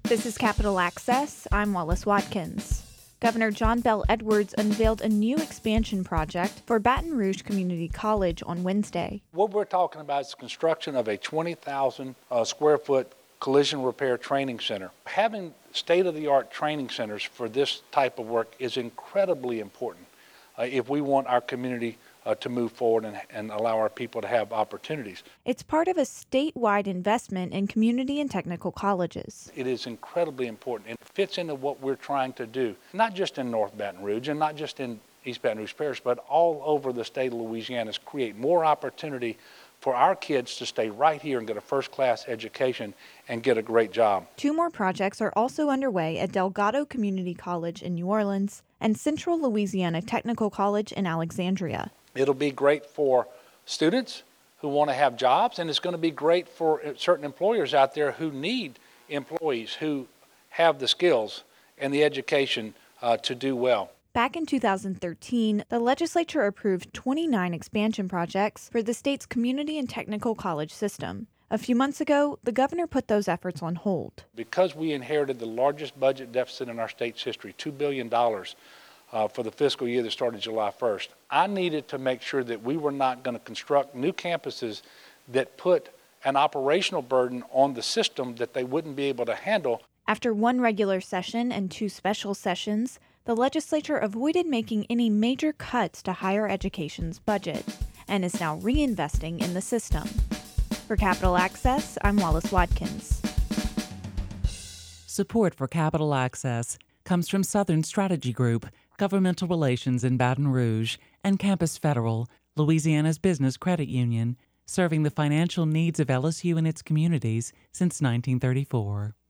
This is Capital Access. I'm Wallace Watkins. Governor John Bel Edwards unveiled a new expansion project for Baton Rouge Community College on Wednesday. What we're talking about is the construction of a 20,000 square foot collision repair training center. Having state-of-the-art training centers for this type of work is incredibly important if we want our community to move forward and allow our people to have opportunities. It's part of a statewide investment in community and technical colleges. It is incredibly important. It fits into what we're trying to do, not just in North Baton Rouge and not just in East Baton Rouge Parish, but all over the state of Louisiana, is create more opportunity for our kids to stay right here and get a first-class education and get a great job. 2 more projects are also underway at Delgado Community College in New Orleans and Central Louisiana Technical College in Alexandria. It'll be great for students who want to have jobs, and it's going to be great for certain employers out there who need employees who have the skills and the education to do well. Back in 2013, the legislature approved 29 expansion projects for the state's community and technical college system. A few months ago, the governor put those efforts on hold. Because we inherited the largest budget deficit in our state's history, $2 billion for the fiscal year that started July 1st, I needed to make sure that we were not going to construct new campuses that put an operational burden on the system that they wouldn't be able to handle. After 1 regular session and 2 special sessions, the legislature avoided making any major cuts to higher education's budget and is now reinvesting in the system. For Capital Access, I'm Wallace Watkins. Support for Capital Access comes from Southern Strategy Group, Governmental Relations in Baton Rouge, and Campus Federal, Louisiana's business credit union, serving the financial needs of LSU and its communities since 1934.